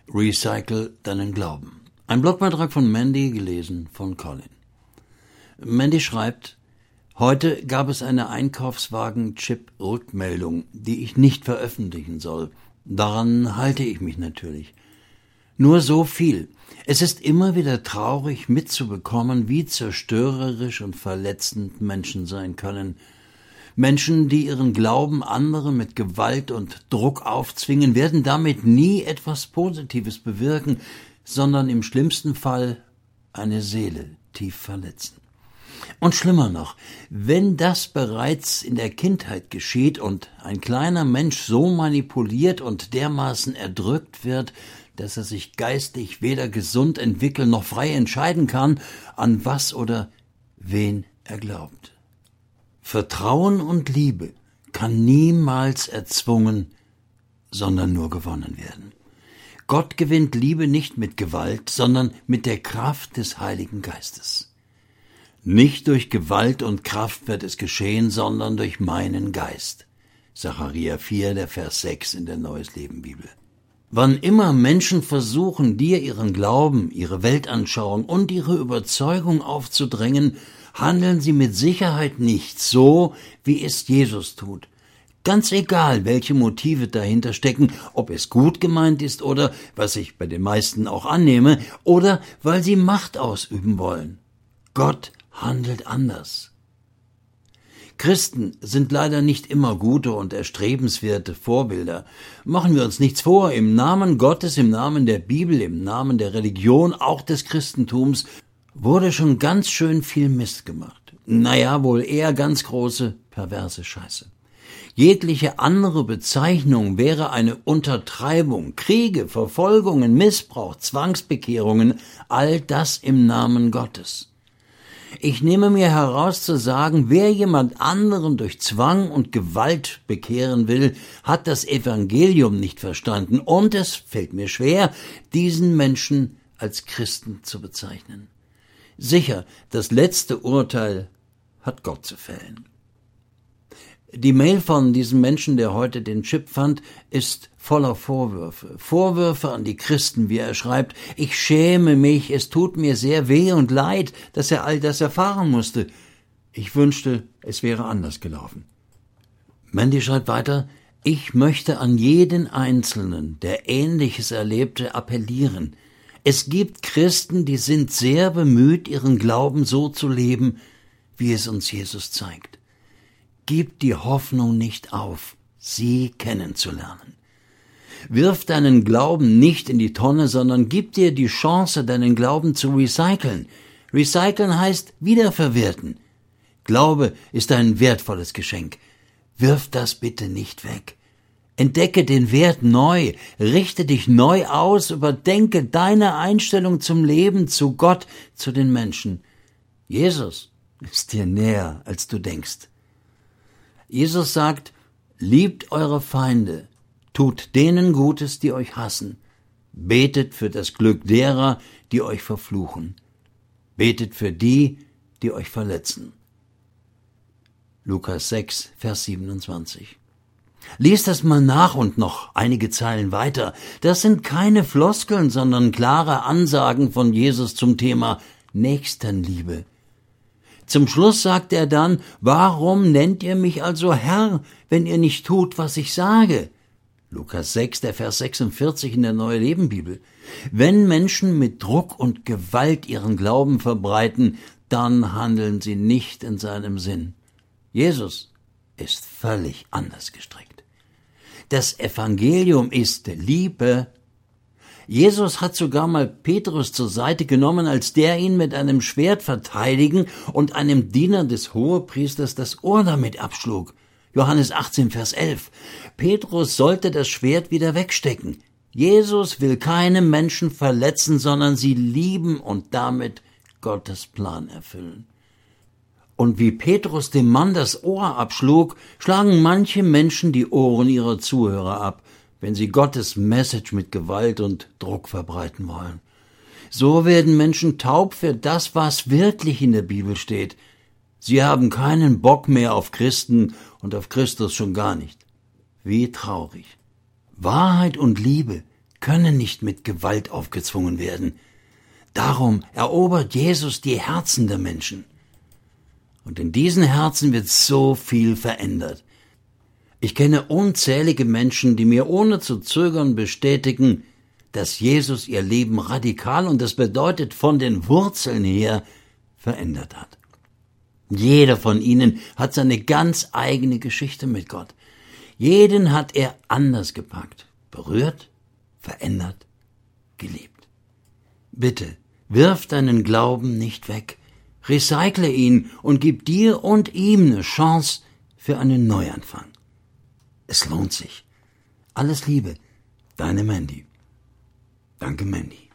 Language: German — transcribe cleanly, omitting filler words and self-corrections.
Recycle deinen Glauben. Ein Blogbeitrag von Mandy, gelesen von Colin. Mandy schreibt: Heute gab es eine Einkaufswagen-Chip-Rückmeldung, die ich nicht veröffentlichen soll. Daran halte ich mich natürlich. Nur so viel. Es ist immer wieder traurig mitzubekommen, wie zerstörerisch und verletzend Menschen sein können. Menschen, die ihren Glauben anderen mit Gewalt und Druck aufzwingen, werden damit nie etwas Positives bewirken, sondern im schlimmsten Fall eine Seele tief verletzen. Und schlimmer noch, wenn das bereits in der Kindheit geschieht und ein kleiner Mensch so manipuliert und dermaßen erdrückt wird, dass er sich geistig weder gesund entwickeln noch frei entscheiden kann, an was oder wen er glaubt. Vertrauen und Liebe kann niemals erzwungen, sondern nur gewonnen werden. Gott gewinnt Liebe nicht mit Gewalt, sondern mit der Kraft des Heiligen Geistes. Nicht durch Gewalt und Kraft wird es geschehen, sondern durch meinen Geist. Sacharja 4, der Vers 6 in der Neues Leben Bibel. Wann immer Menschen versuchen, dir ihren Glauben, ihre Weltanschauung und ihre Überzeugung aufzudrängen, handeln sie mit Sicherheit nicht so, wie es Jesus tut. Ganz egal, welche Motive dahinter stecken, ob es gut gemeint ist oder, was ich bei den meisten auch annehme, oder weil sie Macht ausüben wollen. Gott handelt anders. Christen sind leider nicht immer gute und erstrebenswerte Vorbilder. Machen wir uns nichts vor, im Namen Gottes, im Namen der Bibel, im Namen der Religion, auch des Christentums, wurde schon ganz schön viel Mist gemacht. Naja, wohl eher ganz große, perverse Scheiße. Jegliche andere Bezeichnung wäre eine Untertreibung, Kriege, Verfolgungen, Missbrauch, Zwangsbekehrungen, all das im Namen Gottes. Ich nehme mir heraus zu sagen, wer jemand anderen durch Zwang und Gewalt bekehren will, hat das Evangelium nicht verstanden, und es fällt mir schwer, diesen Menschen als Christen zu bezeichnen. Sicher, das letzte Urteil hat Gott zu fällen. Die Mail von diesem Menschen, der heute den Chip fand, ist voller Vorwürfe. Vorwürfe an die Christen, wie er schreibt: Ich schäme mich, es tut mir sehr weh und leid, dass er all das erfahren musste. Ich wünschte, es wäre anders gelaufen. Mandy schreibt weiter: Ich möchte an jeden Einzelnen, der Ähnliches erlebte, appellieren. Es gibt Christen, die sind sehr bemüht, ihren Glauben so zu leben, wie es uns Jesus zeigt. Gib die Hoffnung nicht auf, sie kennenzulernen. Wirf deinen Glauben nicht in die Tonne, sondern gib dir die Chance, deinen Glauben zu recyceln. Recyceln heißt wiederverwerten. Glaube ist ein wertvolles Geschenk. Wirf das bitte nicht weg. Entdecke den Wert neu, richte dich neu aus, überdenke deine Einstellung zum Leben, zu Gott, zu den Menschen. Jesus ist dir näher, als du denkst. Jesus sagt: Liebt eure Feinde, tut denen Gutes, die euch hassen, betet für das Glück derer, die euch verfluchen, betet für die, die euch verletzen. Lukas 6, Vers 27. Lies das mal nach und noch einige Zeilen weiter. Das sind keine Floskeln, sondern klare Ansagen von Jesus zum Thema Nächstenliebe. Zum Schluss sagt er dann: Warum nennt ihr mich also Herr, wenn ihr nicht tut, was ich sage? Lukas 6, der Vers 46 in der Neue Leben Bibel. Wenn Menschen mit Druck und Gewalt ihren Glauben verbreiten, dann handeln sie nicht in seinem Sinn. Jesus ist völlig anders gestrickt. Das Evangelium ist Liebe. Jesus hat sogar mal Petrus zur Seite genommen, als der ihn mit einem Schwert verteidigen und einem Diener des Hohepriesters das Ohr damit abschlug. Johannes 18, Vers 11. Petrus sollte das Schwert wieder wegstecken. Jesus will keine Menschen verletzen, sondern sie lieben und damit Gottes Plan erfüllen. Und wie Petrus dem Mann das Ohr abschlug, schlagen manche Menschen die Ohren ihrer Zuhörer ab, wenn sie Gottes Message mit Gewalt und Druck verbreiten wollen. So werden Menschen taub für das, was wirklich in der Bibel steht. Sie haben keinen Bock mehr auf Christen und auf Christus schon gar nicht. Wie traurig. Wahrheit und Liebe können nicht mit Gewalt aufgezwungen werden. Darum erobert Jesus die Herzen der Menschen. Und in diesen Herzen wird so viel verändert. Ich kenne unzählige Menschen, die mir ohne zu zögern bestätigen, dass Jesus ihr Leben radikal, und das bedeutet von den Wurzeln her, verändert hat. Jeder von ihnen hat seine ganz eigene Geschichte mit Gott. Jeden hat er anders gepackt, berührt, verändert, geliebt. Bitte, wirf deinen Glauben nicht weg. Recycle ihn und gib dir und ihm eine Chance für einen Neuanfang. Es lohnt sich. Alles Liebe, deine Mandy. Danke, Mandy.